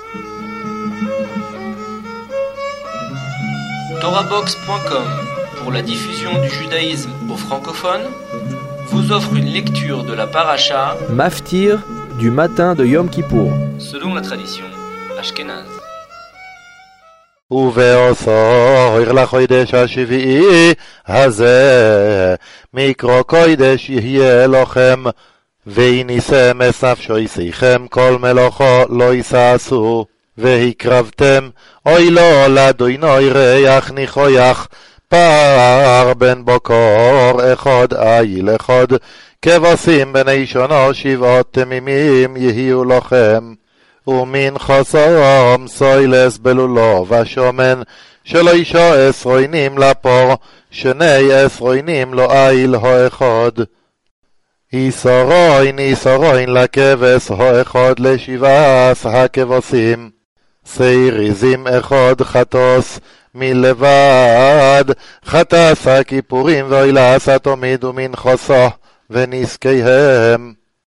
Torabox.com, pour la diffusion du judaïsme aux francophones, vous offre une lecture de la paracha Maftir du matin de Yom Kippour, selon la tradition ashkénaze. ובעשור לחודש השביעי הזה מקרא קודש יהיה לכם ויניסם את נפשותיכם כל מלאכו לא יעשו והקרבתם אוי לו לאדוני ריח ניחוח פער בן בקר אחד איל אחד כבשים בני שונו 7 תמימים יהיו לכם ומן חסום סוילס בלולו ושומן שלא אישו 10 לפור 12 לא איל האחד איסורין לכבש האחד ל17 הכבשים סייריזים אחד חטוס מלבד חטס הכיפורים ואילס התמיד ומן חסו ונזקיהם